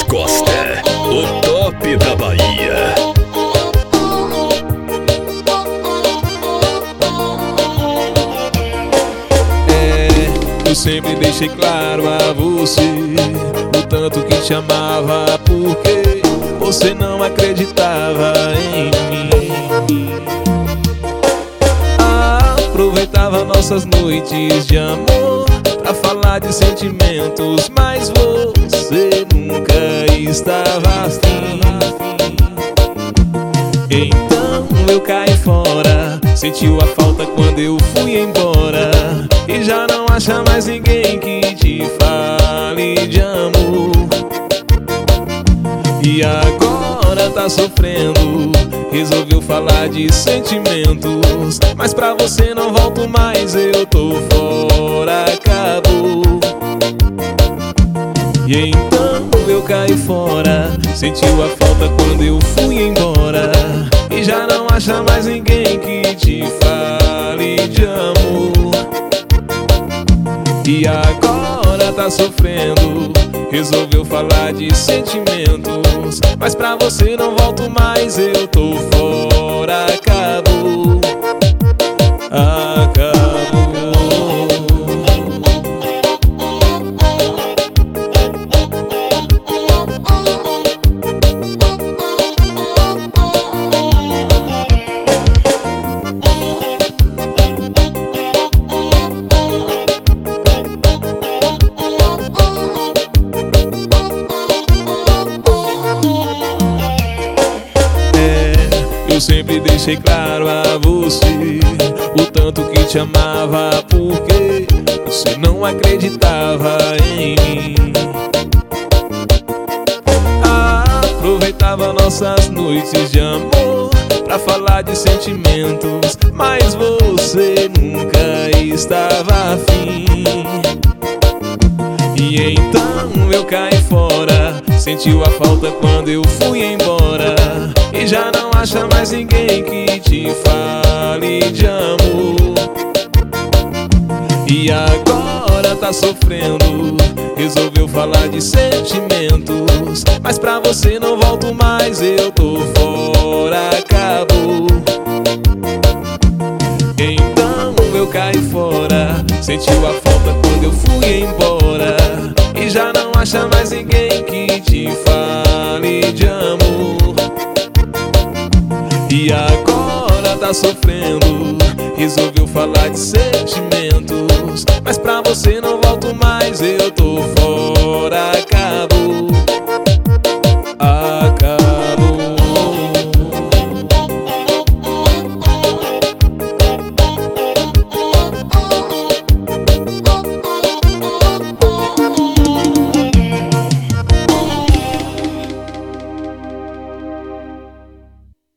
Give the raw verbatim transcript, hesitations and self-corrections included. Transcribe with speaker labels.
Speaker 1: Costa, o top da Bahia.
Speaker 2: É, eu sempre deixei claro a você o tanto que te amava, porque você não acreditava em mim. Aproveitava nossas noites de amor pra falar de sentimentos, mas você nunca estava afim. Então eu caí fora, sentiu a falta quando eu fui embora, e já não acha mais ninguém que te fale de amor. E agora tá sofrendo, resolveu falar de sentimentos, mas pra você não volto mais, eu tô fora, acabou. E então eu caí fora, sentiu a falta quando eu fui embora, e já não acha mais ninguém que te fale de amor. E agora tá sofrendo, resolveu falar de sentimentos, mas pra você não volto mais, eu tô fora, acabou. Acabou. Eu sempre deixei claro a você o tanto que te amava, porque você não acreditava em mim. Aproveitava nossas noites de amor pra falar de sentimentos, mas você nunca estava afim. E então eu caí fora, sentiu a falta quando eu fui embora, e já não acha mais ninguém que te fale de amor. E agora tá sofrendo, resolveu falar de sentimentos, mas pra você não volto mais, eu tô fora, acabou. Então eu caí fora, sentiu a falta quando eu fui embora, e já não acha mais ninguém que te fale de amor. E agora tá sofrendo, resolveu falar de sentimento,